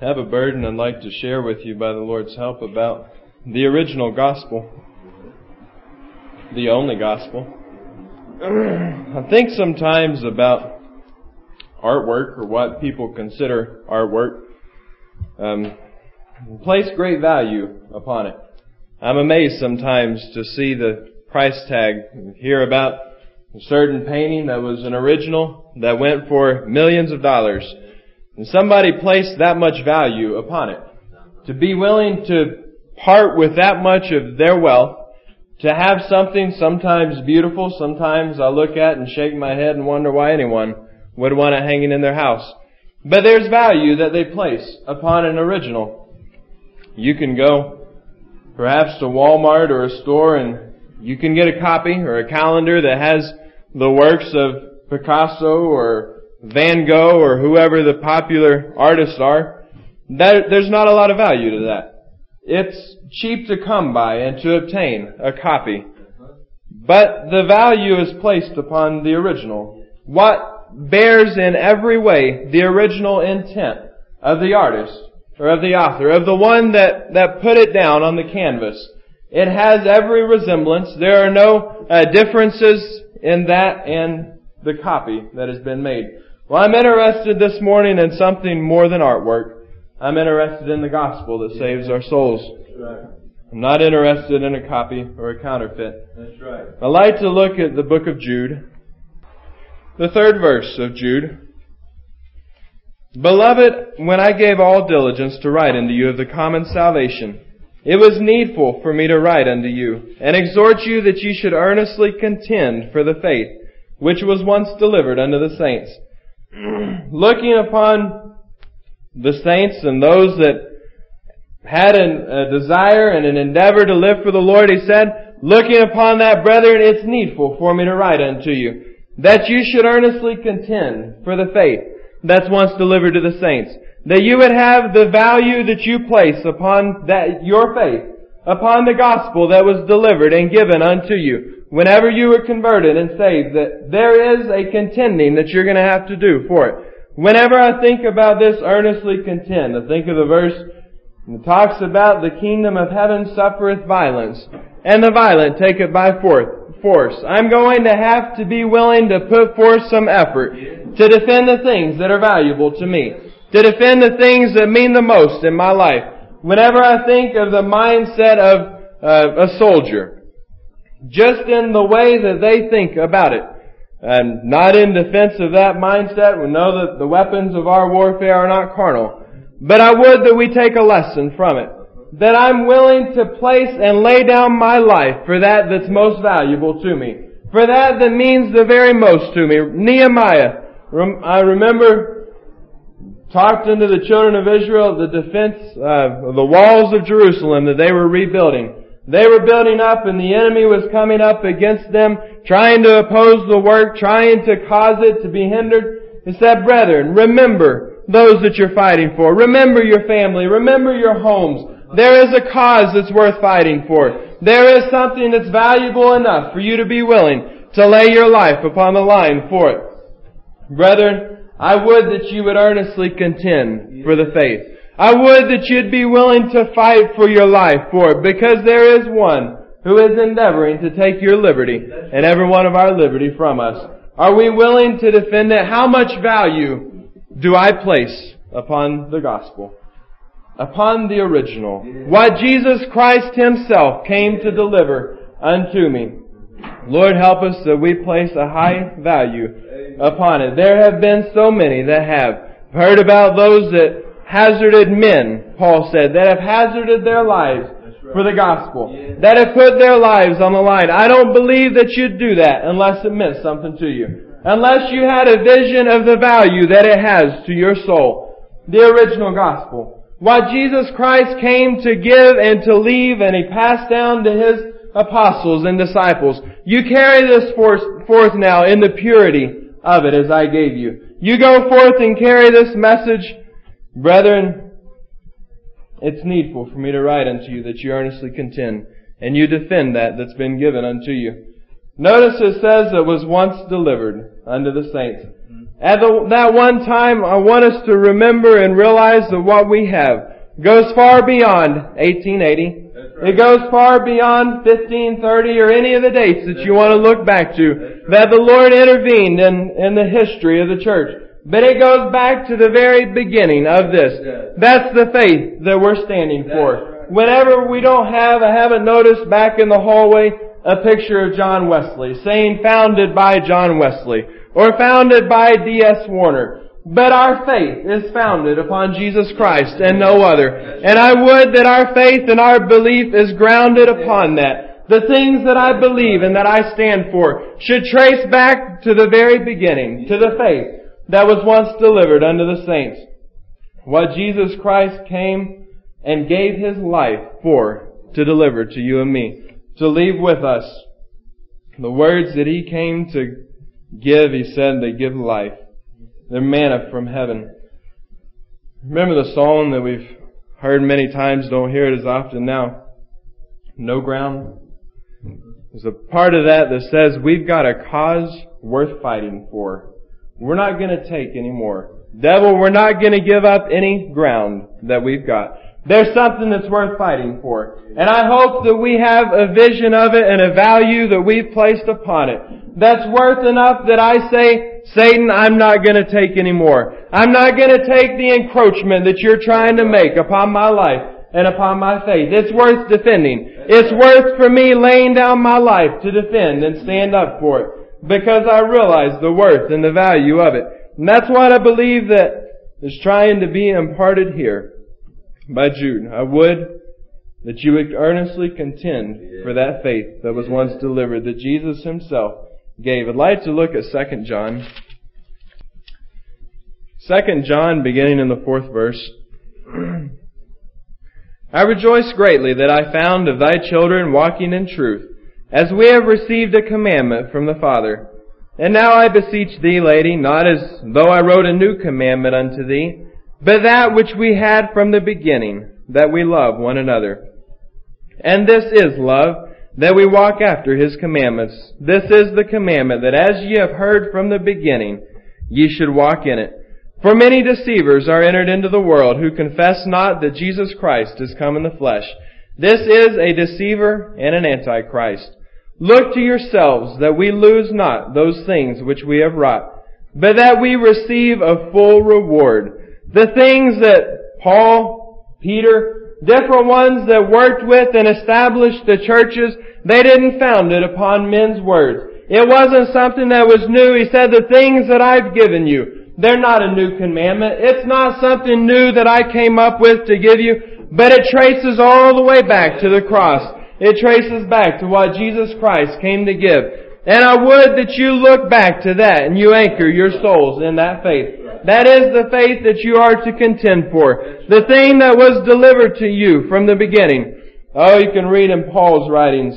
I have a burden I'd like to share with you by the Lord's help about the original gospel, the only gospel. I think sometimes about artwork, or what people consider artwork, place great value upon it. I'm amazed sometimes to see the price tag, hear about a certain painting that was an original that went for millions of dollars. And somebody placed that much value upon it. To be willing to part with that much of their wealth, to have something sometimes beautiful, sometimes I look at and shake my head and wonder why anyone would want it hanging in their house. But there's value that they place upon an original. You can go perhaps to Walmart or a store and you can get a copy or a calendar that has the works of Picasso or Van Gogh or whoever the popular artists are. There's not a lot of value to that. It's cheap to come by and to obtain a copy. But the value is placed upon the original. What bears in every way the original intent of the artist or of the author, of the one that put it down on the canvas. It has every resemblance. There are no differences in that and the copy that has been made. Well, I'm interested this morning in something more than artwork. I'm interested in the gospel that saves our souls. That's right. I'm not interested in a copy or a counterfeit. That's right. I'd like to look at the book of Jude, the 3rd verse of Jude. Beloved, when I gave all diligence to write unto you of the common salvation, it was needful for me to write unto you, and exhort you that ye should earnestly contend for the faith, which was once delivered unto the saints. Looking upon the saints and those that had a desire and an endeavor to live for the Lord, he said, looking upon that, brethren, it's needful for me to write unto you, that you should earnestly contend for the faith that's once delivered to the saints. That you would have the value that you place upon that your faith, upon the gospel that was delivered and given unto you whenever you were converted and saved, that there is a contending that you're going to have to do for it. Whenever I think about this, earnestly contend, I think of the verse that talks about the kingdom of heaven suffereth violence, and the violent take it by force. I'm going to have to be willing to put forth some effort to defend the things that are valuable to me, to defend the things that mean the most in my life. Whenever I think of the mindset of a soldier, just in the way that they think about it, and not in defense of that mindset, we know that the weapons of our warfare are not carnal. But I would that we take a lesson from it. That I'm willing to place and lay down my life for that that's most valuable to me. For that that means the very most to me. Nehemiah, I remember, talked into the children of Israel the defense of the walls of Jerusalem that they were rebuilding. They were building up and the enemy was coming up against them, trying to oppose the work, trying to cause it to be hindered. He said, brethren, remember those that you're fighting for. Remember your family. Remember your homes. There is a cause that's worth fighting for. There is something that's valuable enough for you to be willing to lay your life upon the line for it. Brethren, I would that you would earnestly contend for the faith. I would that you'd be willing to fight for your life for it, because there is one who is endeavoring to take your liberty and every one of our liberty from us. Are we willing to defend it? How much value do I place upon the gospel? Upon the original. What Jesus Christ Himself came to deliver unto me. Lord, help us that we place a high value upon it. There have been so many that have heard about those that hazarded men, Paul said, that have hazarded their lives for the gospel, that have put their lives on the line. I don't believe that you'd do that unless it meant something to you. Unless you had a vision of the value that it has to your soul. The original gospel. What Jesus Christ came to give and to leave, and He passed down to His apostles and disciples. You carry this forth now in the purity of it as I gave you. You go forth and carry this message. Brethren, it's needful for me to write unto you that you earnestly contend, and you defend that's been given unto you. Notice it says it was once delivered unto the saints. At that one time, I want us to remember and realize that what we have goes far beyond 1880. It goes far beyond 1530 or any of the dates that you want to look back to, that the Lord intervened in the history of the church. But it goes back to the very beginning of this. That's the faith that we're standing for. Whenever we don't have, I haven't noticed back in the hallway a picture of John Wesley saying founded by John Wesley or founded by D.S. Warner. But our faith is founded upon Jesus Christ and no other. And I would that our faith and our belief is grounded upon that. The things that I believe and that I stand for should trace back to the very beginning, to the faith that was once delivered unto the saints. What Jesus Christ came and gave His life for, to deliver to you and me, to leave with us. The words that He came to give, He said, they give life. They're manna from heaven. Remember the song that we've heard many times, don't hear it as often now. No ground. There's a part of that that says we've got a cause worth fighting for. We're not going to take any more. Devil, we're not going to give up any ground that we've got. There's something that's worth fighting for. And I hope that we have a vision of it and a value that we've placed upon it that's worth enough that I say, Satan, I'm not going to take any more. I'm not going to take the encroachment that you're trying to make upon my life and upon my faith. It's worth defending. It's worth for me laying down my life to defend and stand up for it because I realize the worth and the value of it. And that's what I believe that is trying to be imparted here by Jude. I would that you would earnestly contend for that faith that was once delivered, that Jesus Himself gave. I'd like to look at 2 John. 2 John, beginning in the 4th verse. I rejoice greatly that I found of thy children walking in truth, as we have received a commandment from the Father. And now I beseech thee, lady, not as though I wrote a new commandment unto thee, but that which we had from the beginning, that we love one another. And this is love, that we walk after His commandments. This is the commandment, that as ye have heard from the beginning, ye should walk in it. For many deceivers are entered into the world, who confess not that Jesus Christ is come in the flesh. This is a deceiver and an antichrist. Look to yourselves, that we lose not those things which we have wrought, but that we receive a full reward. The things that Paul, Peter, different ones that worked with and established the churches, they didn't found it upon men's words. It wasn't something that was new. He said, the things that I've given you, they're not a new commandment. It's not something new that I came up with to give you, but it traces all the way back to the cross. It traces back to what Jesus Christ came to give. And I would that you look back to that and you anchor your souls in that faith. That is the faith that you are to contend for. The thing that was delivered to you from the beginning. Oh, you can read in Paul's writings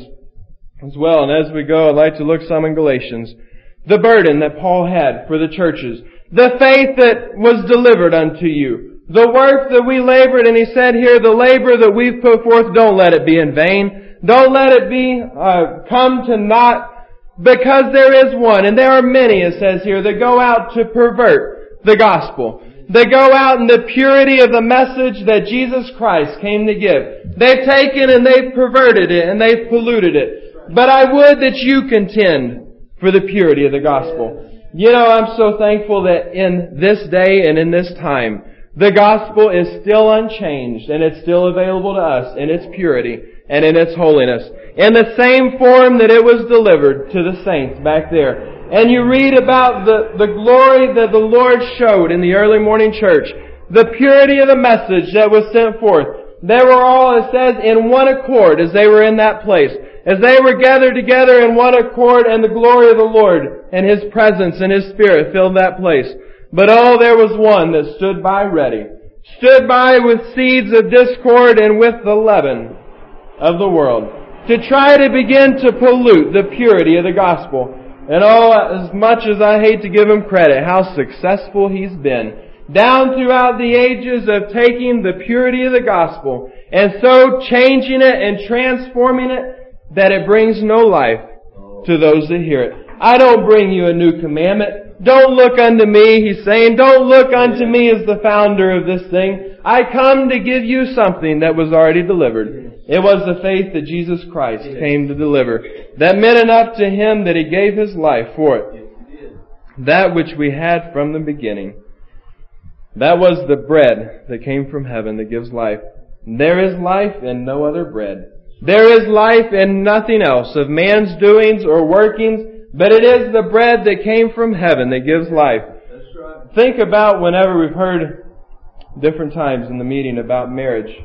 as well. And as we go, I'd like to look some in Galatians. The burden that Paul had for the churches. The faith that was delivered unto you. The work that we labored, and he said here, the labor that we've put forth, don't let it be in vain. Don't let it be come to naught, because there is one, and there are many, it says here, that go out to pervert the gospel. They go out in the purity of the message that Jesus Christ came to give. They've taken and they've perverted it and they've polluted it. But I would that you contend for the purity of the gospel. You know, I'm so thankful that in this day and in this time, the gospel is still unchanged and it's still available to us in its purity and in its holiness. In the same form that it was delivered to the saints back there. And you read about the glory that the Lord showed in the early morning church. The purity of the message that was sent forth. They were all, it says, in one accord as they were in that place. As they were gathered together in one accord, and the glory of the Lord and His presence and His Spirit filled that place. But oh, there was one that stood by ready. Stood by with seeds of discord and with the leaven of the world. To try to begin to pollute the purity of the gospel. And oh, as much as I hate to give him credit, how successful he's been. Down throughout the ages of taking the purity of the gospel and so changing it and transforming it that it brings no life to those that hear it. I don't bring you a new commandment. Don't look unto me, He's saying. Don't look unto me as the founder of this thing. I come to give you something that was already delivered. It was the faith that Jesus Christ came to deliver, that meant enough to Him that He gave His life for it. That which we had from the beginning. That was the bread that came from heaven that gives life. There is life in no other bread. There is life in nothing else of man's doings or workings, but it is the bread that came from heaven that gives life. That's right. Think about whenever we've heard different times in the meeting about marriage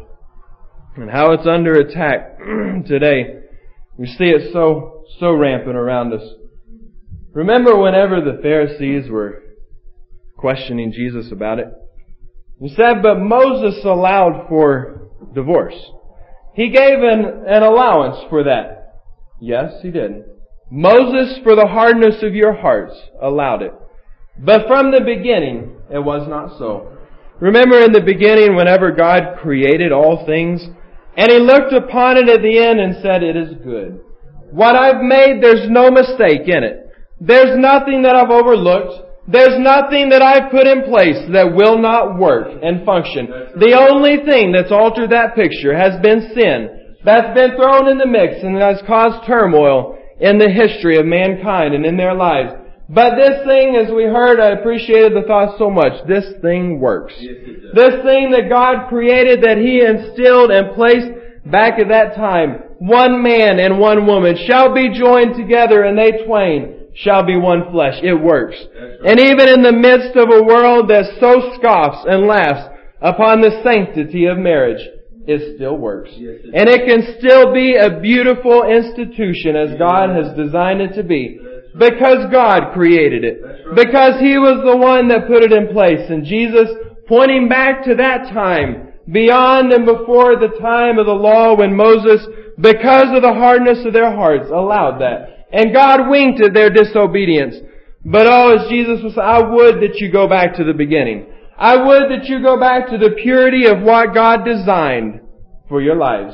and how it's under attack today. We see it so rampant around us. Remember whenever the Pharisees were questioning Jesus about it? He said, but Moses allowed for divorce. He gave an allowance for that. Yes, He did. Moses, for the hardness of your hearts, allowed it. But from the beginning, it was not so. Remember in the beginning, whenever God created all things, and He looked upon it at the end and said, it is good. What I've made, there's no mistake in it. There's nothing that I've overlooked. There's nothing that I've put in place that will not work and function. The only thing that's altered that picture has been sin. That's been thrown in the mix and has caused turmoil in the history of mankind and in their lives. But this thing, as we heard, I appreciated the thought so much. This thing works. This thing that God created, that He instilled and placed back at that time. One man and one woman shall be joined together, and they twain shall be one flesh. It works. Right. And even in the midst of a world that so scoffs and laughs upon the sanctity of marriage, it still works. Yes, and it can still be a beautiful institution as God has designed it to be. Because God created it. Right. Because He was the one that put it in place. And Jesus, pointing back to that time, beyond and before the time of the law when Moses, because of the hardness of their hearts, allowed that. And God winked at their disobedience. But as Jesus was saying, I would that you go back to the beginning. I would that you go back to the purity of what God designed for your lives.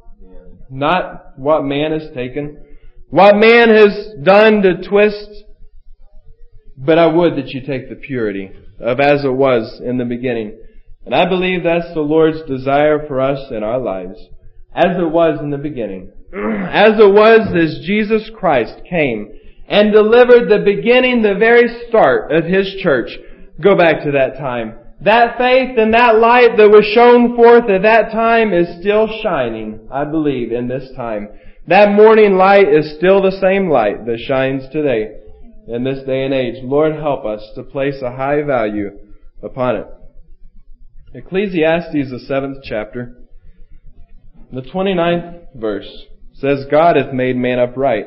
Not what man has taken, what man has done to twist. But I would that you take the purity of as it was in the beginning. And I believe that's the Lord's desire for us in our lives. As it was in the beginning. As it was as Jesus Christ came and delivered the beginning, the very start of His church. Go back to that time. That faith and that light that was shown forth at that time is still shining, I believe, in this time. That morning light is still the same light that shines today in this day and age. Lord, help us to place a high value upon it. Ecclesiastes, the 7th chapter, the 29th verse. Says, God hath made man upright,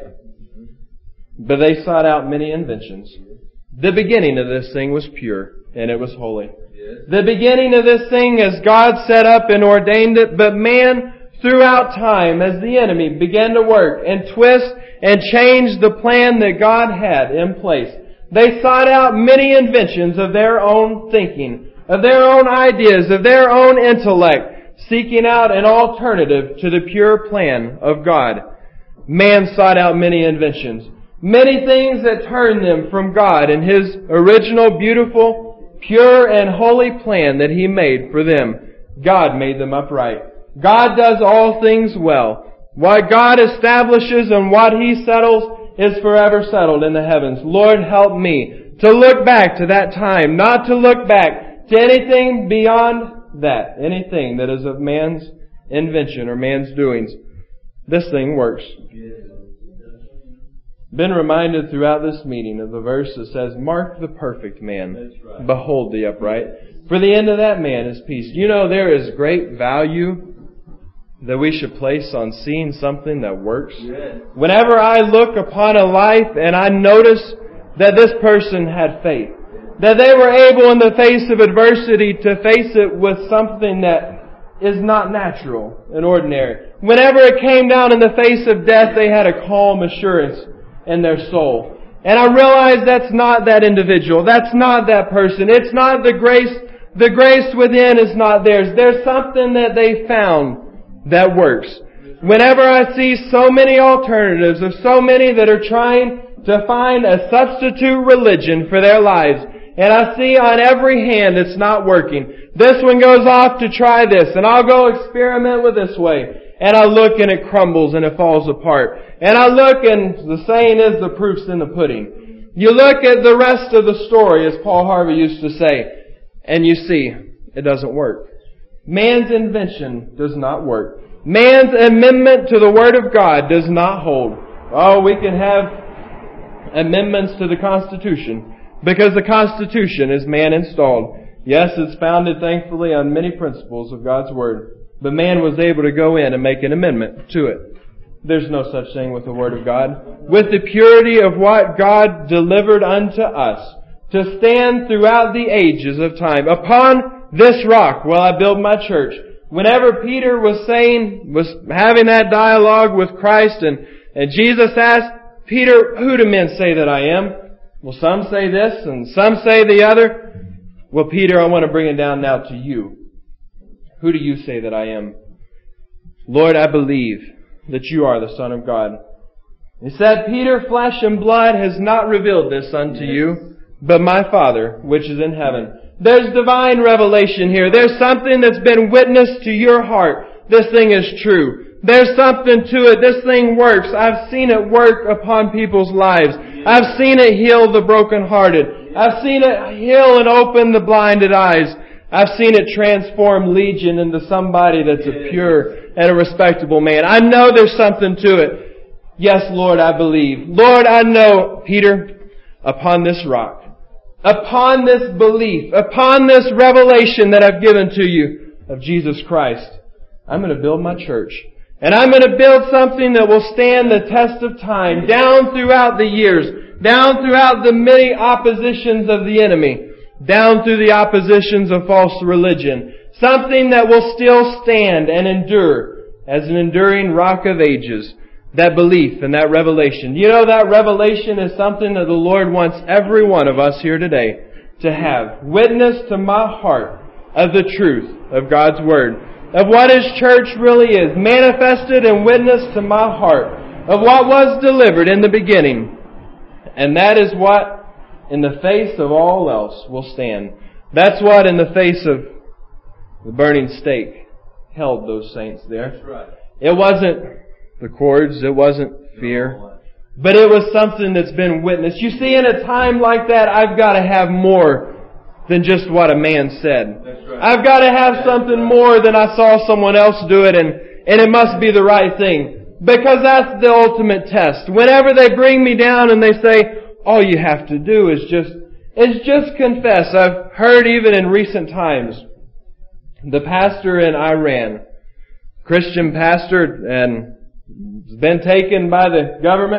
but they sought out many inventions. The beginning of this thing was pure, and it was holy. The beginning of this thing as God set up and ordained it, but man, throughout time, as the enemy began to work and twist and change the plan that God had in place, they sought out many inventions of their own thinking, of their own ideas, of their own intellect, seeking out an alternative to the pure plan of God. Man sought out many inventions. Many things that turned them from God and His original, beautiful, pure, and holy plan that He made for them. God made them upright. God does all things well. What God establishes and what He settles is forever settled in the heavens. Lord, help me to look back to that time, not to look back to anything beyond that, anything that is of man's invention or man's doings. This thing works. Been reminded throughout this meeting of the verse that says, mark the perfect man, right. Behold the upright, for the end of that man is peace. You know, there is great value that we should place on seeing something that works. Yes. Whenever I look upon a life and I notice that this person had faith, that they were able in the face of adversity to face it with something that is not natural and ordinary. Whenever it came down in the face of death, they had a calm assurance in their soul. And I realized that's not that individual. That's not that person. It's not the grace. The grace within is not theirs. There's something that they found that works. Whenever I see so many alternatives of so many that are trying to find a substitute religion for their lives. And I see on every hand it's not working. This one goes off to try this, and I'll go experiment with this way. And I look and it crumbles and it falls apart. And I look and the saying is the proof's in the pudding. You look at the rest of the story, as Paul Harvey used to say, and you see it doesn't work. Man's invention does not work. Man's amendment to the Word of God does not hold. Oh, we can have amendments to the Constitution, because the Constitution is man installed. Yes, it's founded, thankfully, on many principles of God's Word. But man was able to go in and make an amendment to it. There's no such thing with the Word of God. With the purity of what God delivered unto us, to stand throughout the ages of time. Upon this rock will I build my church. Whenever Peter was having that dialogue with Christ, and Jesus asked, Peter, who do men say that I am? Well, some say this and some say the other. Well, Peter, I want to bring it down now to you. Who do you say that I am? Lord, I believe that you are the Son of God. He said, Peter, flesh and blood has not revealed this unto you, but my Father, which is in heaven. There's divine revelation here. There's something that's been witnessed to your heart. This thing is true. There's something to it. This thing works. I've seen it work upon people's lives. I've seen it heal the brokenhearted. I've seen it heal and open the blinded eyes. I've seen it transform Legion into somebody that's a pure and a respectable man. I know there's something to it. Yes, Lord, I believe. Lord, I know, Peter, upon this rock, upon this belief, upon this revelation that I've given to you of Jesus Christ, I'm going to build my church. And I'm going to build something that will stand the test of time, down throughout the years, down throughout the many oppositions of the enemy, down through the oppositions of false religion. Something that will still stand and endure as an enduring rock of ages. That belief and that revelation. You know, that revelation is something that the Lord wants every one of us here today to have. Witness to my heart of the truth of God's Word. Of what His church really is. Manifested and witnessed to my heart. Of what was delivered in the beginning. And that is what, in the face of all else, will stand. That's what, in the face of the burning stake, held those saints there. That's right. It wasn't the cords, it wasn't fear, but it was something that's been witnessed. You see, in a time like that, I've got to have more than just what a man said. That's right. I've got to have something more than I saw someone else do it, and it must be the right thing. Because that's the ultimate test. Whenever they bring me down and they say, all you have to do is just confess. I've heard even in recent times, the pastor in Iran, Christian pastor, and been taken by the government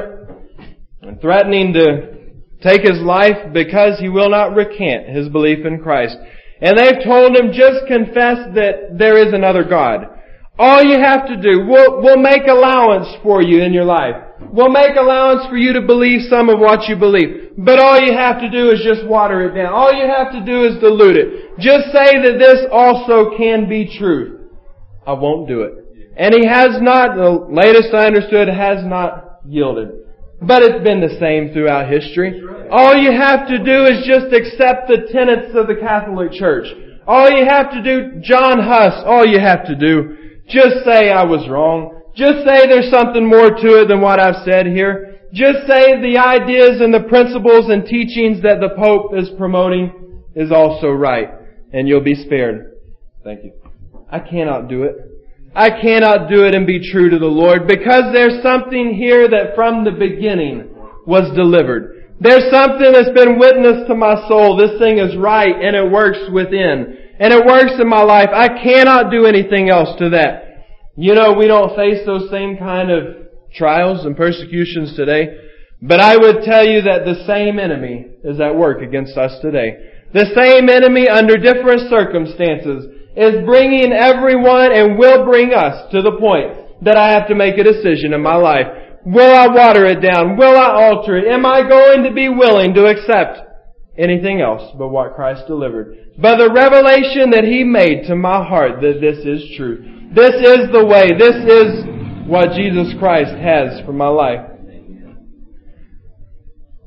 and threatening to take his life because he will not recant his belief in Christ. And they've told him, just confess that there is another God. All you have to do, we'll make allowance for you in your life. We'll make allowance for you to believe some of what you believe. But all you have to do is just water it down. All you have to do is dilute it. Just say that this also can be truth. I won't do it. And he has not, the latest I understood, has not yielded. But it's been the same throughout history. All you have to do is just accept the tenets of the Catholic Church. All you have to do, John Huss, all you have to do, just say I was wrong. Just say there's something more to it than what I've said here. Just say the ideas and the principles and teachings that the Pope is promoting is also right. And you'll be spared. Thank you. I cannot do it. I cannot do it and be true to the Lord, because there's something here that from the beginning was delivered. There's something that's been witnessed to my soul. This thing is right and it works within. And it works in my life. I cannot do anything else to that. You know, we don't face those same kind of trials and persecutions today. But I would tell you that the same enemy is at work against us today. The same enemy under different circumstances is bringing everyone and will bring us to the point that I have to make a decision in my life. Will I water it down? Will I alter it? Am I going to be willing to accept anything else but what Christ delivered? But the revelation that He made to my heart that this is true. This is the way. This is what Jesus Christ has for my life.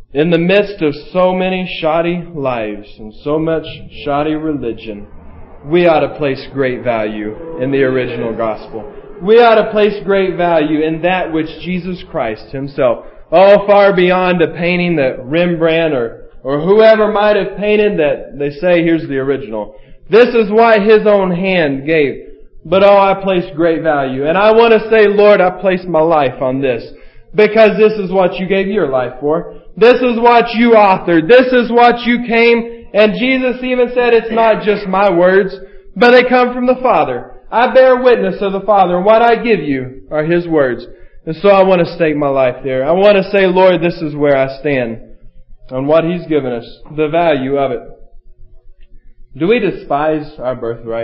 In the midst of so many shoddy lives and so much shoddy religion, we ought to place great value in the original gospel. We ought to place great value in that which Jesus Christ Himself, far beyond a painting that Rembrandt or whoever might have painted that they say, here's the original. This is what His own hand gave. But I place great value. And I want to say, Lord, I place my life on this. Because this is what You gave Your life for. This is what You authored. This is what You came. And Jesus even said, it's not just my words, but they come from the Father. I bear witness of the Father, and what I give you are His words. And so I want to stake my life there. I want to say, Lord, this is where I stand on what He's given us, the value of it. Do we despise our birthright?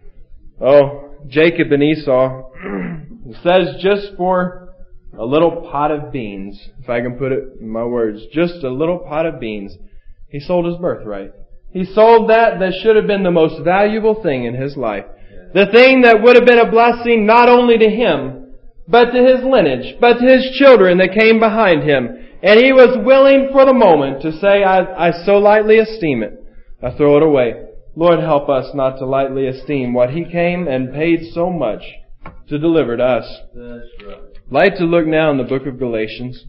Jacob and Esau, it says just for a little pot of beans, if I can put it in my words, just a little pot of beans, he sold his birthright. He sold that should have been the most valuable thing in his life. The thing that would have been a blessing not only to him, but to his lineage, but to his children that came behind him. And he was willing for the moment to say, I so lightly esteem it, I throw it away. Lord, help us not to lightly esteem what He came and paid so much to deliver to us. That's right. I'd like to look now in the book of Galatians.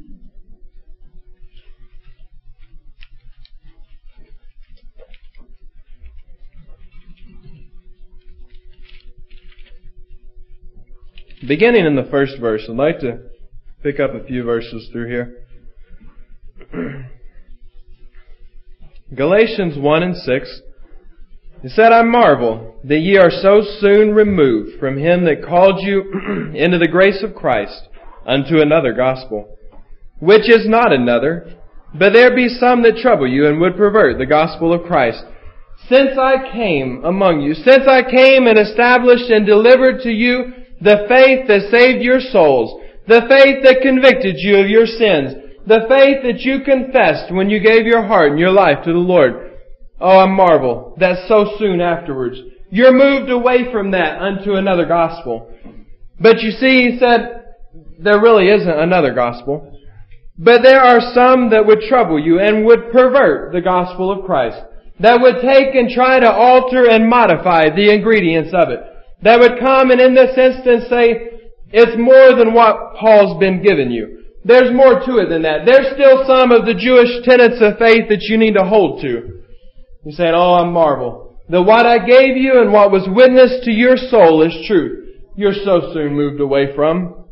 Beginning in the first verse, I'd like to pick up a few verses through here. Galatians 1 and 6. He said, I marvel that ye are so soon removed from Him that called you into the grace of Christ unto another gospel, which is not another, but there be some that trouble you and would pervert the gospel of Christ. Since I came among you, since I came and established and delivered to you the faith that saved your souls, the faith that convicted you of your sins, the faith that you confessed when you gave your heart and your life to the Lord. I marvel that so soon afterwards you're moved away from that unto another gospel. But you see, he said, there really isn't another gospel. But there are some that would trouble you and would pervert the gospel of Christ. That would take and try to alter and modify the ingredients of it. That would come and in this instance say, it's more than what Paul's been giving you. There's more to it than that. There's still some of the Jewish tenets of faith that you need to hold to. He's saying, I marvel that what I gave you and what was witnessed to your soul is truth. You're so soon moved away from.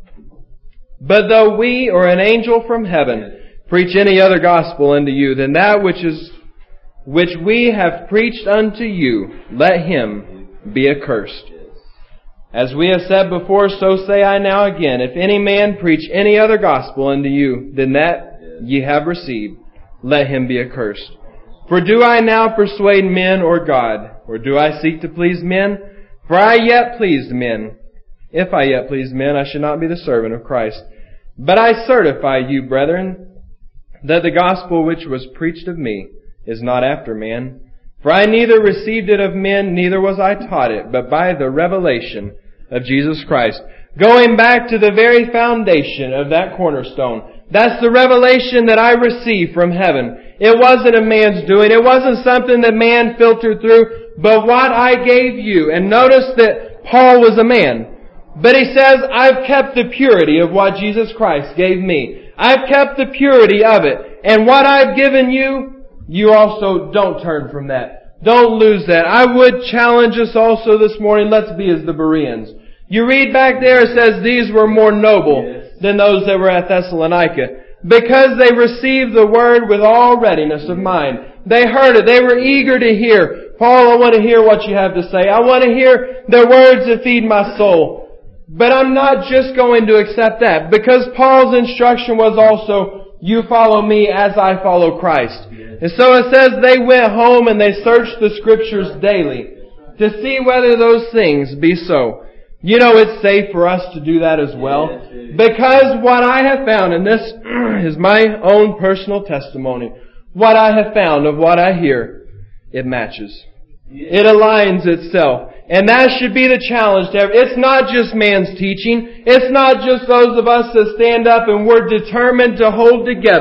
But though we or an angel from heaven preach any other gospel unto you than that which we have preached unto you, let him be accursed. As we have said before, so say I now again, if any man preach any other gospel unto you than that ye have received, let him be accursed. For do I now persuade men or God? Or do I seek to please men? For I yet pleased men. If I yet pleased men, I should not be the servant of Christ. But I certify you, brethren, that the gospel which was preached of me is not after man. For I neither received it of men, neither was I taught it, but by the revelation of Jesus Christ. Going back to the very foundation of that cornerstone. That's the revelation that I received from heaven. It wasn't a man's doing. It wasn't something that man filtered through, but what I gave you. And notice that Paul was a man. But he says, I've kept the purity of what Jesus Christ gave me. I've kept the purity of it. And what I've given you, you also don't turn from that. Don't lose that. I would challenge us also this morning, let's be as the Bereans. You read back there, it says these were more noble than those that were at Thessalonica. Because they received the word with all readiness of mind. They heard it. They were eager to hear. Paul, I want to hear what you have to say. I want to hear the words that feed my soul. But I'm not just going to accept that. Because Paul's instruction was also, you follow me as I follow Christ. And so it says they went home and they searched the Scriptures daily to see whether those things be so. You know, it's safe for us to do that as well. Because what I have found, and this is my own personal testimony, what I have found of what I hear, it matches. It aligns itself. And that should be the challenge to it's not just man's teaching. It's not just those of us that stand up and we're determined to hold together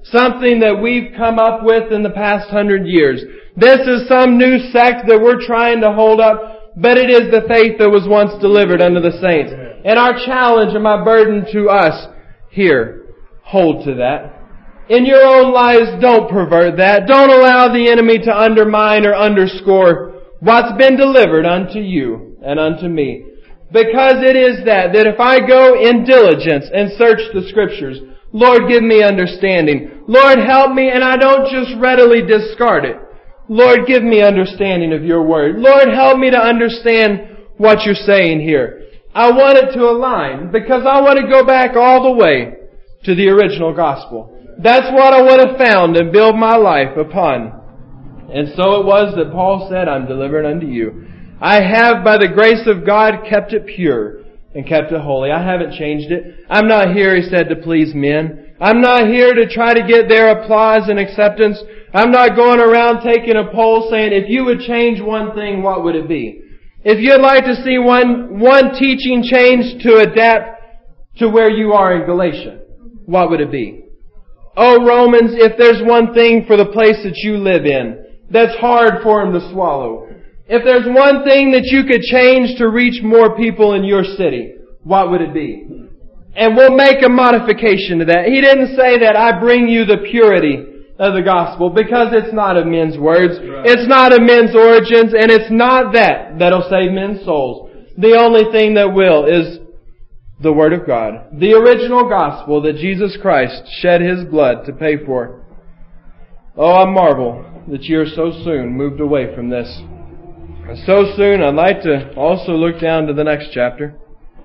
something that we've come up with in the past 100 years. This is some new sect that we're trying to hold up, but it is the faith that was once delivered unto the saints. And our challenge and my burden to us here, hold to that. In your own lives, don't pervert that. Don't allow the enemy to undermine or underscore what's been delivered unto you and unto me. Because it is that if I go in diligence and search the Scriptures, Lord, give me understanding. Lord, help me, and I don't just readily discard it. Lord, give me understanding of your Word. Lord, help me to understand what you're saying here. I want it to align because I want to go back all the way to the original gospel. That's what I would have found and build my life upon. And so it was that Paul said, I'm delivered unto you. I have, by the grace of God, kept it pure and kept it holy. I haven't changed it. I'm not here, he said, to please men. I'm not here to try to get their applause and acceptance. I'm not going around taking a poll saying, if you would change one thing, what would it be? If you'd like to see one teaching change to adapt to where you are in Galatia, what would it be? Oh, Romans, if there's one thing for the place that you live in that's hard for them to swallow, if there's one thing that you could change to reach more people in your city, what would it be? And we'll make a modification to that. He didn't say that I bring you the purity of the gospel because it's not of men's words. It's not of men's origins, and it's not that'll save men's souls. The only thing that will is the Word of God. The original gospel that Jesus Christ shed His blood to pay for. Oh, I marvel that you are so soon moved away from this. And so soon, I'd like to also look down to the next chapter.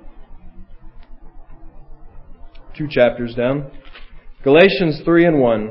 2 chapters down. Galatians 3:1.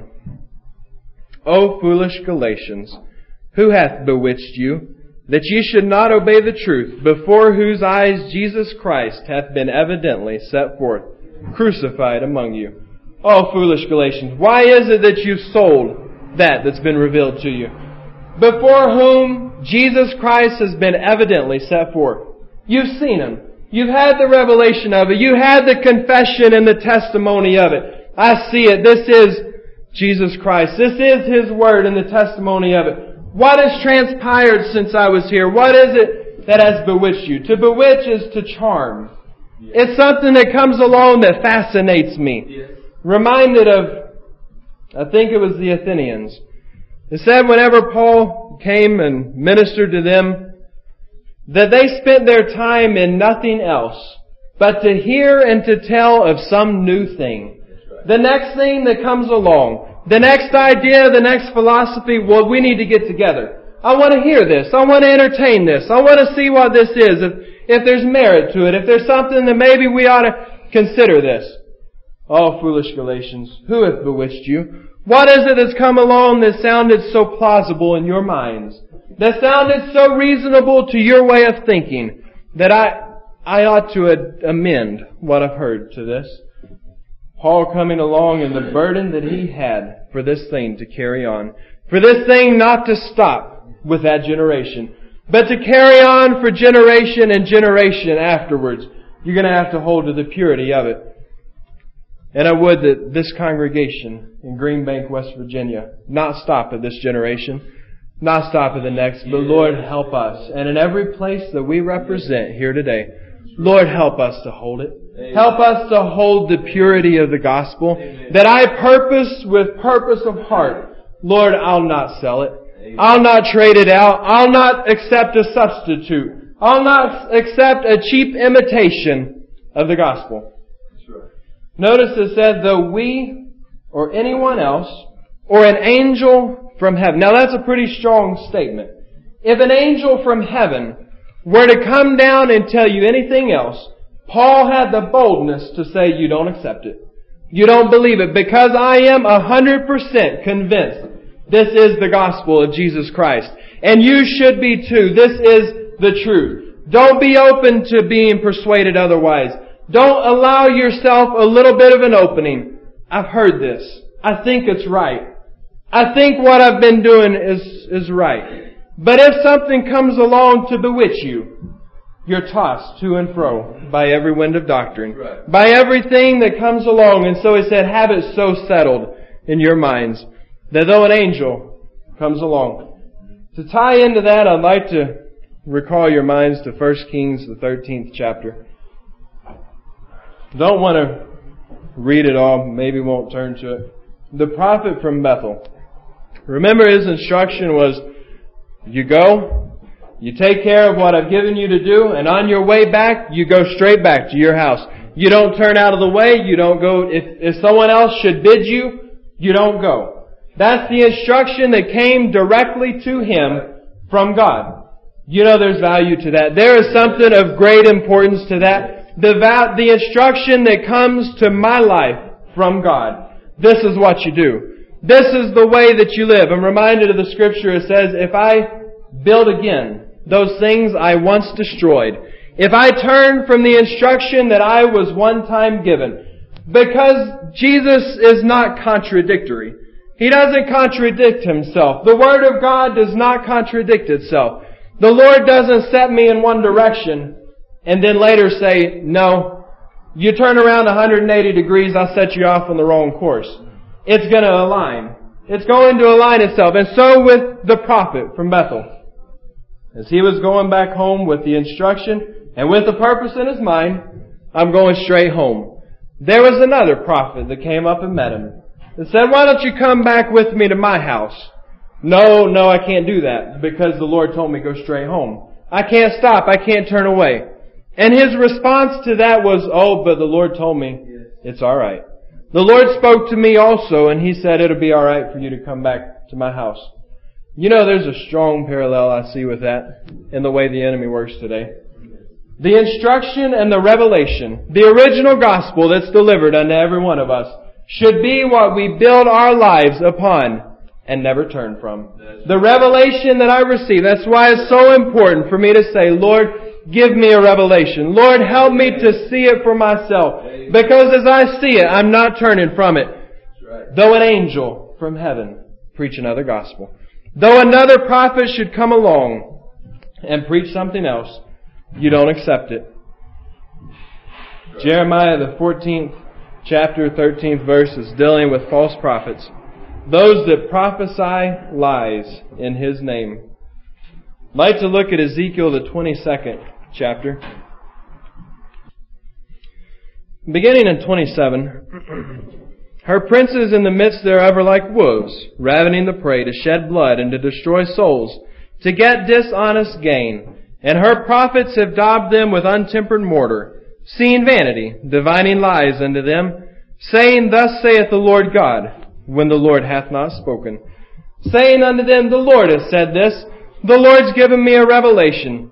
O foolish Galatians, who hath bewitched you, that ye should not obey the truth, before whose eyes Jesus Christ hath been evidently set forth, crucified among you? O foolish Galatians, why is it that you've sold that's been revealed to you? Before whom Jesus Christ has been evidently set forth. You've seen Him. You've had the revelation of it. You had the confession and the testimony of it. I see it. This is Jesus Christ. This is His Word and the testimony of it. What has transpired since I was here? What is it that has bewitched you? To bewitch is to charm. It's something that comes along that fascinates me. Reminded of, I think it was the Athenians. It said whenever Paul came and ministered to them, that they spent their time in nothing else but to hear and to tell of some new thing. The next thing that comes along, the next idea, the next philosophy, well, we need to get together. I want to hear this. I want to entertain this. I want to see what this is. If there's merit to it. If there's something that maybe we ought to consider this. Oh, foolish Galatians, who hath bewitched you? What is it that's come along that sounded so plausible in your minds? That sounded so reasonable to your way of thinking that I ought to amend what I've heard to this. Paul coming along and the burden that he had for this thing to carry on. For this thing not to stop with that generation, but to carry on for generation and generation afterwards. You're going to have to hold to the purity of it. And I would that this congregation in Green Bank, West Virginia, not stop at this generation, not stop at the next, but Lord, help us. And in every place that we represent here today, Lord, help us to hold it. Help us to hold the purity of the gospel. That I purpose with purpose of heart. Lord, I'll not sell it. I'll not trade it out. I'll not accept a substitute. I'll not accept a cheap imitation of the gospel. Notice it said, though we or anyone else or an angel from heaven. Now that's a pretty strong statement. If an angel from heaven were to come down and tell you anything else, Paul had the boldness to say, you don't accept it. You don't believe it, because I am 100% convinced this is the gospel of Jesus Christ. And you should be too. This is the truth. Don't be open to being persuaded otherwise. Don't allow yourself a little bit of an opening. I've heard this. I think it's right. I think what I've been doing is right. But if something comes along to bewitch you, you're tossed to and fro by every wind of doctrine. By everything that comes along. And so he said, have it so settled in your minds, that though an angel comes along. To tie into that, I'd like to recall your minds to 1 Kings, the 13th chapter. Don't want to read it all, maybe won't turn to it. The prophet from Bethel. Remember his instruction was, you go, you take care of what I've given you to do, and on your way back, you go straight back to your house. You don't turn out of the way, you don't go, if someone else should bid you, you don't go. That's the instruction that came directly to him from God. You know there's value to that. There is something of great importance to that. The instruction that comes to my life from God. This is what you do. This is the way that you live. I'm reminded of the scripture. It says, if I build again those things I once destroyed, if I turn from the instruction that I was one time given, because Jesus is not contradictory. He doesn't contradict Himself. The Word of God does not contradict itself. The Lord doesn't set me in one direction and then later say, no, you turn around 180 degrees, I'll set you off on the wrong course. It's going to align. It's going to align itself. And so with the prophet from Bethel. As he was going back home with the instruction and with the purpose in his mind, I'm going straight home. There was another prophet that came up and met him. And said, why don't you come back with me to my house? No, I can't do that because the Lord told me to go straight home. I can't stop. I can't turn away. And his response to that was, oh, but the Lord told me it's all right. The Lord spoke to me also, and He said it'll be all right for you to come back to my house. You know, there's a strong parallel I see with that in the way the enemy works today. The instruction and the revelation, the original gospel that's delivered unto every one of us, should be what we build our lives upon and never turn from. The revelation that I receive, that's why it's so important for me to say, Lord, give me a revelation. Lord, help me to see it for myself. Because as I see it, I'm not turning from it. Though an angel from heaven preach another gospel. Though another prophet should come along and preach something else, you don't accept it. Jeremiah, the 14th chapter, 13th verse is dealing with false prophets. Those that prophesy lies in His name. I'd like to look at Ezekiel, the 22nd chapter. Beginning in 27, her princes in the midst thereof are like wolves, ravening the prey to shed blood and to destroy souls, to get dishonest gain. And her prophets have daubed them with untempered mortar, seeing vanity, divining lies unto them, saying, Thus saith the Lord God, when the Lord hath not spoken. Saying unto them, The Lord hath said this, the Lord's given me a revelation.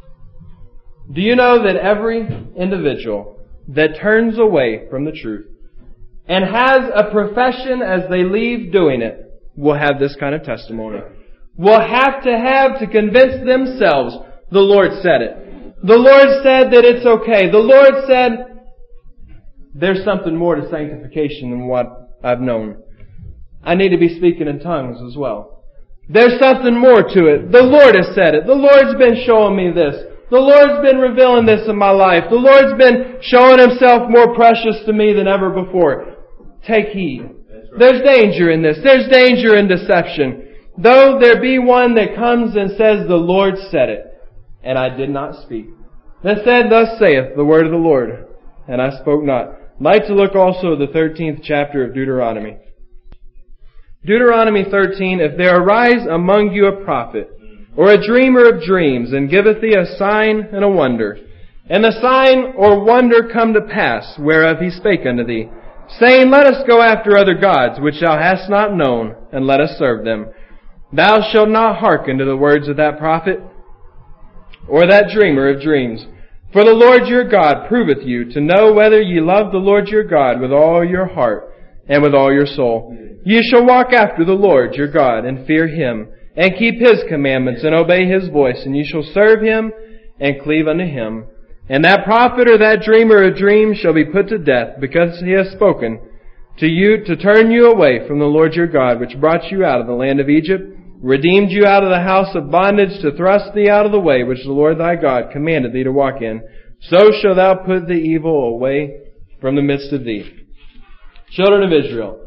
Do you know that every individual that turns away from the truth and has a profession as they leave doing it will have this kind of testimony? Will have to convince themselves the Lord said it. The Lord said that it's okay. The Lord said there's something more to sanctification than what I've known. I need to be speaking in tongues as well. There's something more to it. The Lord has said it. The Lord's been showing me this. The Lord's been revealing this in my life. The Lord's been showing Himself more precious to me than ever before. Take heed. There's danger in this. There's danger in deception. Though there be one that comes and says, The Lord said it, and I did not speak. That said, Thus saith the word of the Lord, and I spoke not. I'd like to look also at the 13th chapter of Deuteronomy. Deuteronomy 13, If there arise among you a prophet, or a dreamer of dreams, and giveth thee a sign and a wonder, and the sign or wonder come to pass, whereof he spake unto thee, saying, Let us go after other gods, which thou hast not known, and let us serve them. Thou shalt not hearken to the words of that prophet, or that dreamer of dreams. For the Lord your God proveth you to know whether ye love the Lord your God with all your heart and with all your soul. Ye shall walk after the Lord your God, and fear Him, and keep His commandments, and obey His voice, and ye shall serve Him, and cleave unto Him. And that prophet or that dreamer of dreams shall be put to death, because he hath spoken to you to turn you away from the Lord your God, which brought you out of the land of Egypt, redeemed you out of the house of bondage, to thrust thee out of the way which the Lord thy God commanded thee to walk in. So shalt thou put the evil away from the midst of thee. Children of Israel,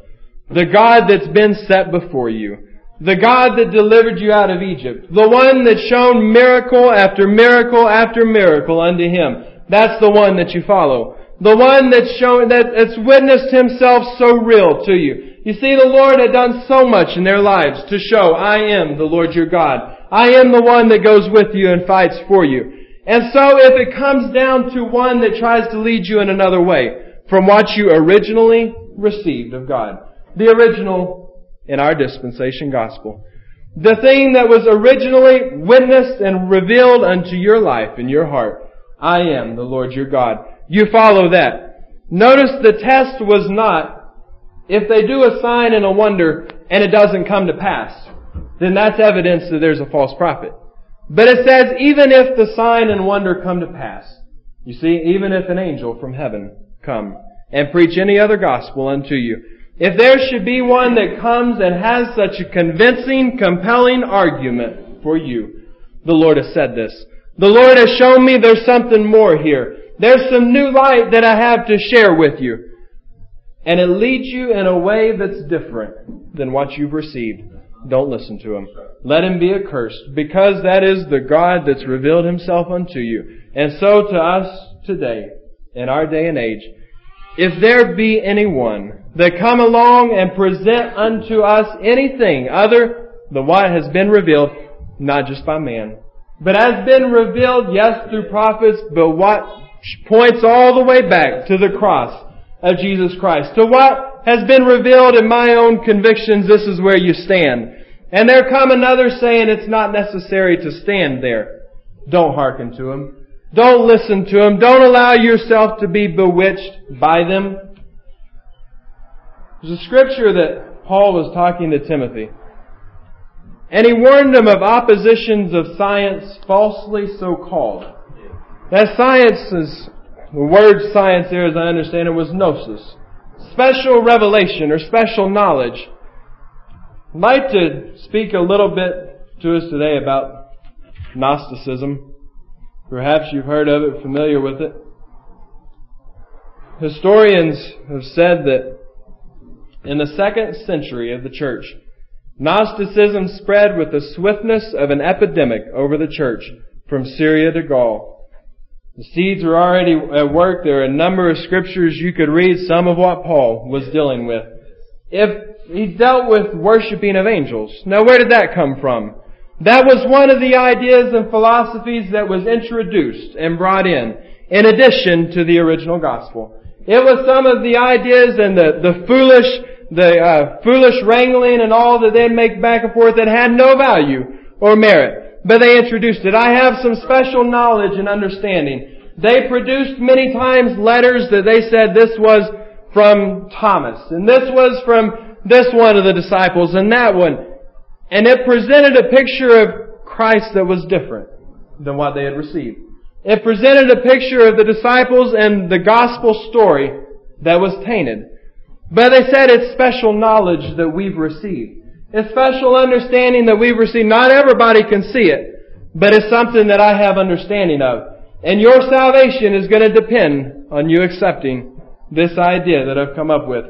The God that's been set before you. The God that delivered you out of Egypt. The one that's shown miracle after miracle after miracle unto Him. That's the one that you follow. The one that's witnessed Himself so real to you. You see, the Lord had done so much in their lives to show, I am the Lord your God. I am the one that goes with you and fights for you. And so if it comes down to one that tries to lead you in another way from what you originally received of God, the original in our dispensation gospel, the thing that was originally witnessed and revealed unto your life and your heart, I am the Lord your God. You follow that. Notice the test was not, if they do a sign and a wonder and it doesn't come to pass, then that's evidence that there's a false prophet. But it says, even if the sign and wonder come to pass, you see, even if an angel from heaven come and preach any other gospel unto you, if there should be one that comes and has such a convincing, compelling argument for you, the Lord has said this. The Lord has shown me there's something more here. There's some new light that I have to share with you. And it leads you in a way that's different than what you've received. Don't listen to him. Let him be accursed, because that is the God that's revealed Himself unto you. And so to us today, in our day and age, if there be anyone that come along and present unto us anything other than what has been revealed, not just by man, but has been revealed, yes, through prophets, but what points all the way back to the cross of Jesus Christ, to what has been revealed in my own convictions, this is where you stand. And there come another saying it's not necessary to stand there. Don't hearken to him. Don't listen to him. Don't allow yourself to be bewitched by them. There's a scripture that Paul was talking to Timothy. And he warned him of oppositions of science falsely so called. That science is, the word science there, as I understand it, was gnosis. Special revelation or special knowledge. I'd like to speak a little bit to us today about Gnosticism. Perhaps you've heard of it, familiar with it. Historians have said that in the 2nd century of the church, Gnosticism spread with the swiftness of an epidemic over the church from Syria to Gaul. The seeds were already at work. There are a number of scriptures you could read, some of what Paul was dealing with. If he dealt with worshiping of angels. Now where did that come from? That was one of the ideas and philosophies that was introduced and brought in addition to the original gospel. It was some of the ideas and the foolish wrangling and all that they'd make back and forth that had no value or merit. But they introduced it. I have some special knowledge and understanding. They produced many times letters that they said this was from Thomas, and this was from this one of the disciples, and that one. And it presented a picture of Christ that was different than what they had received. It presented a picture of the disciples and the gospel story that was tainted. But they said it's special knowledge that we've received. It's special understanding that we've received. Not everybody can see it, but it's something that I have understanding of. And your salvation is going to depend on you accepting this idea that I've come up with.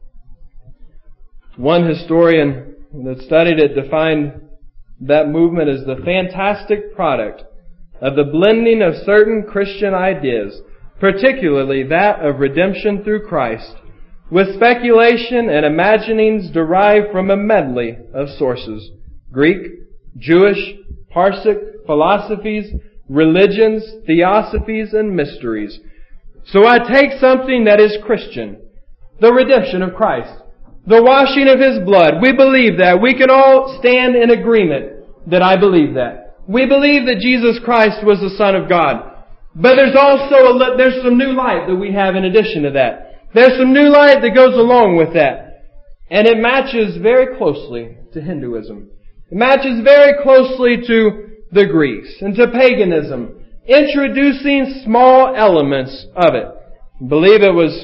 One historian that studied it defined that movement as the fantastic product of the blending of certain Christian ideas, particularly that of redemption through Christ, with speculation and imaginings derived from a medley of sources: Greek, Jewish, Parsic, philosophies, religions, theosophies, and mysteries. So I take something that is Christian, the redemption of Christ, the washing of His blood. We believe that. We can all stand in agreement that I believe that. We believe that Jesus Christ was the Son of God. But there's also there's some new light that we have in addition to that. There's some new light that goes along with that. And it matches very closely to Hinduism. It matches very closely to the Greeks and to paganism, introducing small elements of it. I believe it was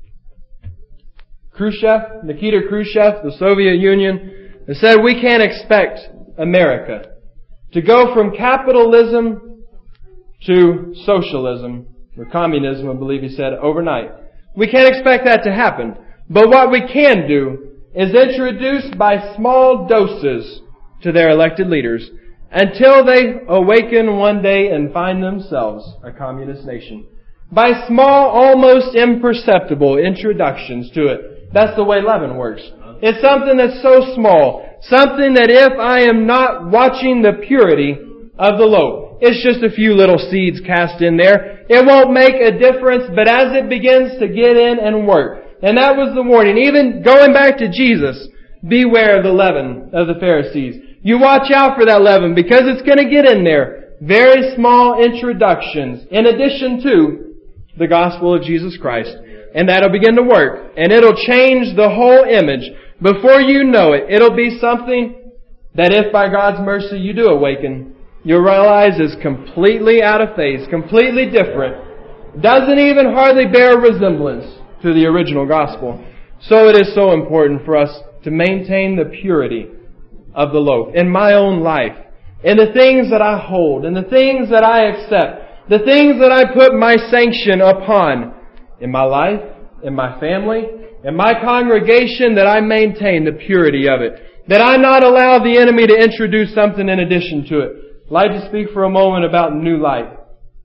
Nikita Khrushchev, the Soviet Union, that said we can't expect America to go from capitalism to socialism, or communism, I believe he said, overnight. We can't expect that to happen. But what we can do is introduced by small doses to their elected leaders until they awaken one day and find themselves a communist nation. By small, almost imperceptible introductions to it. That's the way leaven works. It's something that's so small. Something that if I am not watching the purity of the loaf, it's just a few little seeds cast in there. It won't make a difference, but as it begins to get in and work. And that was the warning. Even going back to Jesus, beware of the leaven of the Pharisees. You watch out for that leaven because it's going to get in there. Very small introductions in addition to the gospel of Jesus Christ. And that'll begin to work. And it'll change the whole image. Before you know it, it'll be something that if by God's mercy you do awaken, you'll realize is completely out of phase, completely different. Doesn't even hardly bear resemblance to the original gospel. So it is so important for us to maintain the purity of the loaf in my own life, in the things that I hold, in the things that I accept, the things that I put my sanction upon in my life, in my family, in my congregation, that I maintain the purity of it. That I not allow the enemy to introduce something in addition to it. I'd like to speak for a moment about new light.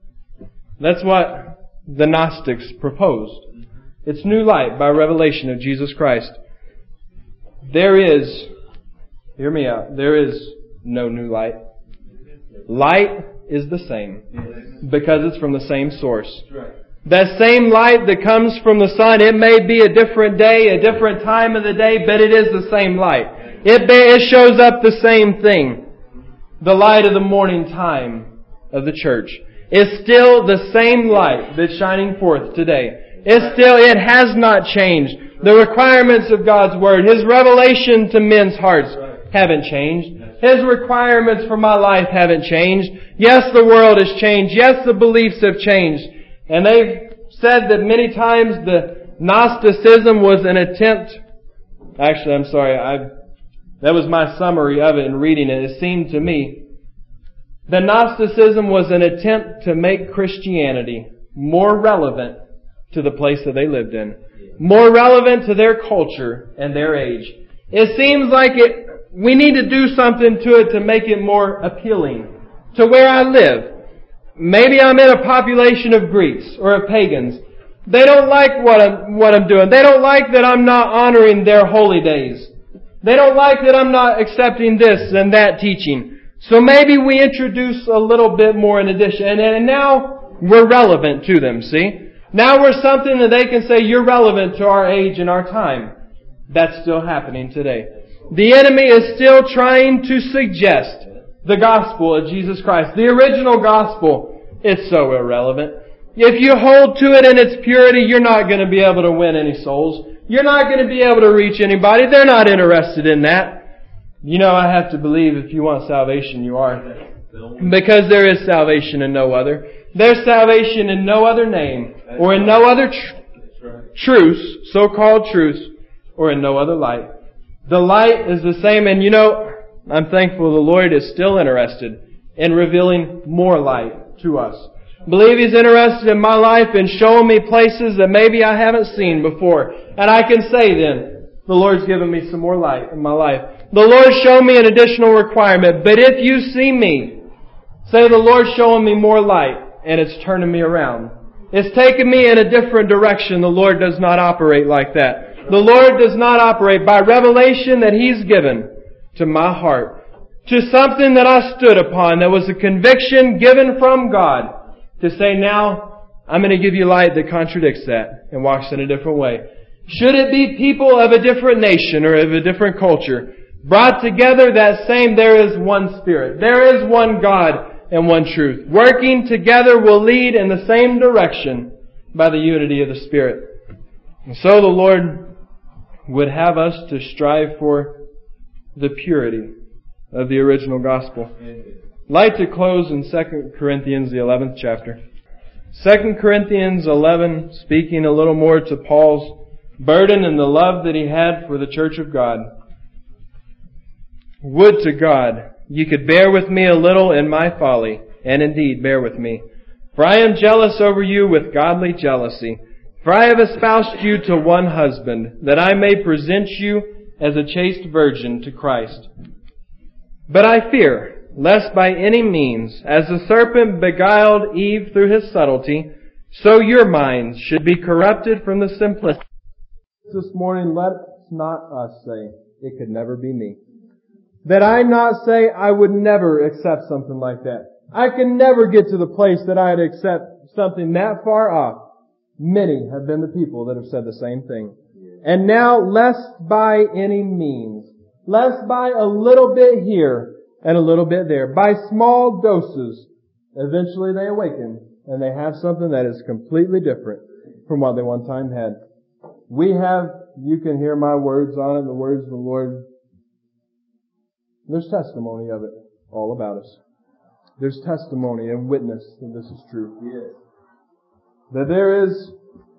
That's what the Gnostics proposed. It's new light by revelation of Jesus Christ. There is, hear me out, there is no new light. Light is the same because it's from the same source. That same light that comes from the sun, it may be a different day, a different time of the day, but it is the same light. It shows up the same thing. The light of the morning time of the church is still the same light that's shining forth today. It has not changed. The requirements of God's Word, His revelation to men's hearts haven't changed. His requirements for my life haven't changed. Yes, the world has changed. Yes, the beliefs have changed. And they've said that many times the Gnosticism was an attempt. Actually, I'm sorry. That was my summary of it in reading it. It seemed to me that Gnosticism was an attempt to make Christianity more relevant to the place that they lived in. More relevant to their culture and their age. It seems like we need to do something to it to make it more appealing to where I live. Maybe I'm in a population of Greeks or of pagans. They don't like what I'm doing. They don't like that I'm not honoring their holy days. They don't like that I'm not accepting this and that teaching. So maybe we introduce a little bit more in addition. And now we're relevant to them, see? Now we're something that they can say, you're relevant to our age and our time. That's still happening today. The enemy is still trying to suggest the gospel of Jesus Christ. The original gospel, it's so irrelevant. If you hold to it in its purity, you're not going to be able to win any souls. You're not going to be able to reach anybody. They're not interested in that. You know, I have to believe if you want salvation, you are. Because there is salvation in no other. There's salvation in no other name, or in no other truth, so-called truth, or in no other light. The light is the same, and you know, I'm thankful the Lord is still interested in revealing more light to us. I believe He's interested in my life in showing me places that maybe I haven't seen before. And I can say then, the Lord's given me some more light in my life. The Lord showed me an additional requirement. But if you see me, say the Lord's showing me more light and it's turning me around. It's taking me in a different direction. The Lord does not operate like that. The Lord does not operate by revelation that He's given to my heart, to something that I stood upon that was a conviction given from God to say, now I'm going to give you light that contradicts that and walks in a different way. Should it be people of a different nation or of a different culture brought together there is one Spirit. There is one God and one truth. Working together will lead in the same direction by the unity of the Spirit. And so the Lord would have us to strive for the purity of the original gospel. I'd like to close in 2 Corinthians, the 11th chapter. 2 Corinthians 11, speaking a little more to Paul's burden and the love that he had for the church of God. Would to God you could bear with me a little in my folly, and indeed bear with me. For I am jealous over you with godly jealousy. For I have espoused you to one husband, that I may present you as a chaste virgin to Christ. But I fear, lest by any means, as the serpent beguiled Eve through his subtlety, so your minds should be corrupted from the simplicity. This morning, let not us say, it could never be me. That I not say I would never accept something like that. I could never get to the place that I'd accept something that far off. Many have been the people that have said the same thing. And now, lest by any means, lest by a little bit here and a little bit there, by small doses, eventually they awaken and they have something that is completely different from what they one time had. We have, you can hear my words on it, the words of the Lord. There's testimony of it all about us. There's testimony and witness that this is true. Yes. That there is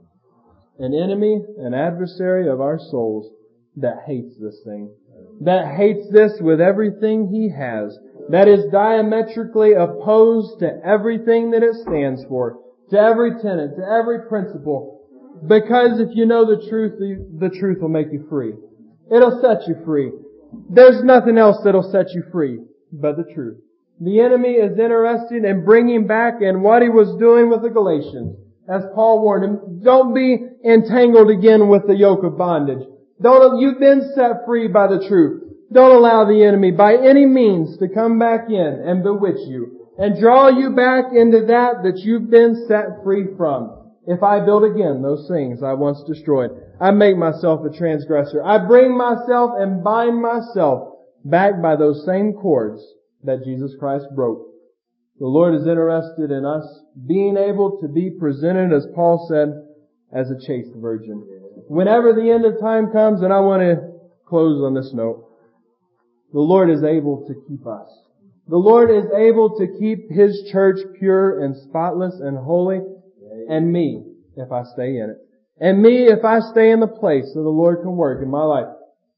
an enemy, an adversary of our souls that hates this thing. That hates this with everything he has. That is diametrically opposed to everything that it stands for. To every tenet, to every principle. Because if you know the truth will make you free. It'll set you free. There's nothing else that'll set you free but the truth. The enemy is interested in bringing back in what he was doing with the Galatians. As Paul warned him, don't be entangled again with the yoke of bondage. You've been set free by the truth. Don't allow the enemy by any means to come back in and bewitch you and draw you back into that you've been set free from. If I build again those things I once destroyed, I make myself a transgressor. I bring myself and bind myself back by those same cords that Jesus Christ broke. The Lord is interested in us being able to be presented, as Paul said, as a chaste virgin. Whenever the end of time comes, and I want to close on this note, the Lord is able to keep us. The Lord is able to keep His church pure and spotless and holy, and me, if I stay in it. And me, if I stay in the place that the Lord can work in my life.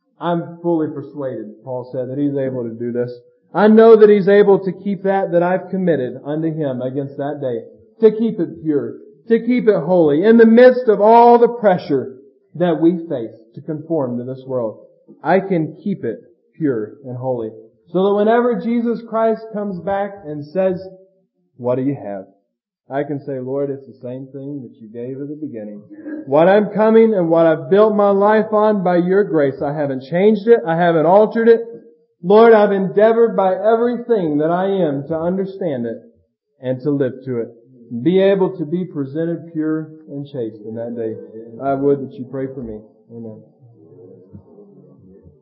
I'm fully persuaded, Paul said, that He's able to do this. I know that He's able to keep that I've committed unto Him against that day. To keep it pure. To keep it holy. In the midst of all the pressure that we face to conform to this world. I can keep it pure and holy. So that whenever Jesus Christ comes back and says, what do you have? I can say, Lord, it's the same thing that you gave at the beginning. What I'm coming and what I've built my life on by your grace, I haven't changed it. I haven't altered it. Lord, I've endeavored by everything that I am to understand it and to live to it. Be able to be presented pure and chaste in that day. I would that you pray for me. Amen.